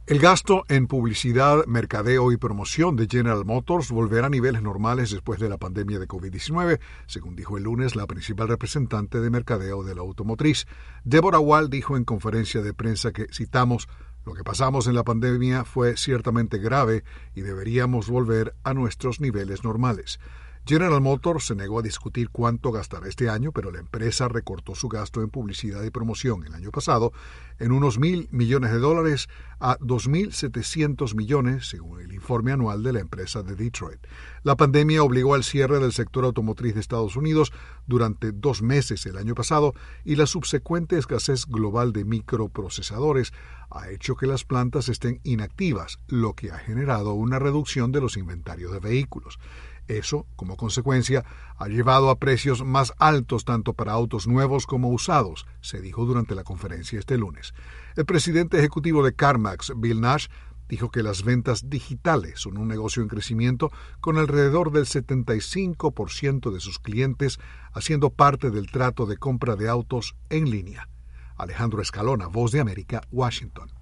El gasto en publicidad, mercadeo y promoción de General Motors volverá a niveles normales después de la pandemia de COVID-19, según dijo el lunes la principal representante de mercadeo de la automotriz. Deborah Wall dijo en conferencia de prensa que, citamos, lo que pasamos en la pandemia fue ciertamente grave y deberíamos volver a nuestros niveles normales. General Motors se negó a discutir cuánto gastará este año, pero la empresa recortó su gasto en publicidad y promoción el año pasado en unos $1,000 millones a $2,700 millones, según el informe anual de la empresa de Detroit. La pandemia obligó al cierre del sector automotriz de Estados Unidos durante 2 meses el año pasado y la subsecuente escasez global de microprocesadores ha hecho que las plantas estén inactivas, lo que ha generado una reducción de los inventarios de vehículos. Eso, como consecuencia, ha llevado a precios más altos tanto para autos nuevos como usados, se dijo durante la conferencia este lunes. El presidente ejecutivo de CarMax, Bill Nash, dijo que las ventas digitales son un negocio en crecimiento, con alrededor del 75% de sus clientes haciendo parte del trato de compra de autos en línea. Alejandro Escalona, Voz de América, Washington.